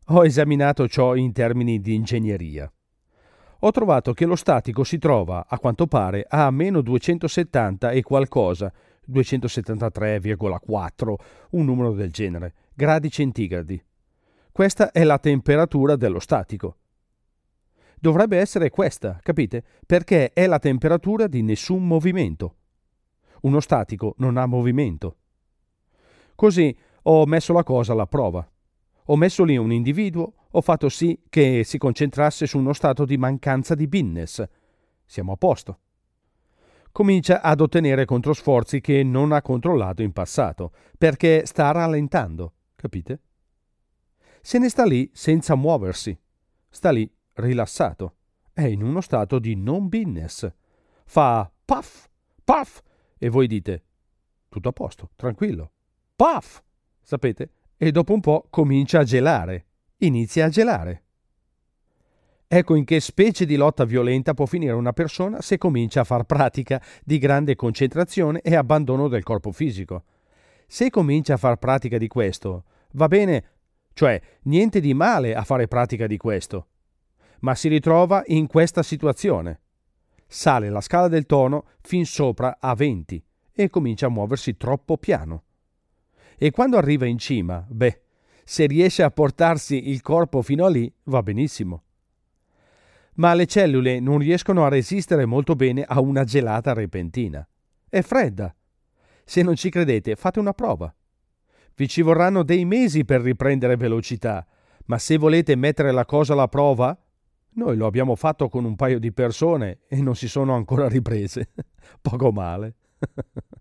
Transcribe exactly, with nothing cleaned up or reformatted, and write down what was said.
Ho esaminato ciò in termini di ingegneria. Ho trovato che lo statico si trova, a quanto pare, a meno duecentosettanta e qualcosa, duecentosettantatré virgola quattro, un numero del genere, gradi centigradi. Questa è la temperatura dello statico. Dovrebbe essere questa, capite? Perché è la temperatura di nessun movimento. Uno statico non ha movimento. Così ho messo la cosa alla prova. Ho messo lì un individuo, ho fatto sì che si concentrasse su uno stato di mancanza di binness. Siamo a posto. Comincia ad ottenere controsforzi che non ha controllato in passato, perché sta rallentando, capite? Se ne sta lì senza muoversi. Sta lì rilassato. È in uno stato di non binness. Fa puff, puff, e voi dite, tutto a posto, tranquillo. Puff, sapete? E dopo un po' comincia a gelare. Inizia a gelare. Ecco in che specie di lotta violenta può finire una persona se comincia a far pratica di grande concentrazione e abbandono del corpo fisico. Se comincia a far pratica di questo, va bene, cioè niente di male a fare pratica di questo, ma si ritrova in questa situazione. Sale la scala del tono fin sopra a venti e comincia a muoversi troppo piano. E quando arriva in cima, beh, se riesce a portarsi il corpo fino a lì, va benissimo. Ma le cellule non riescono a resistere molto bene a una gelata repentina. È fredda. Se non ci credete, fate una prova. Vi ci vorranno dei mesi per riprendere velocità, ma se volete mettere la cosa alla prova, noi lo abbiamo fatto con un paio di persone e non si sono ancora riprese. Poco male.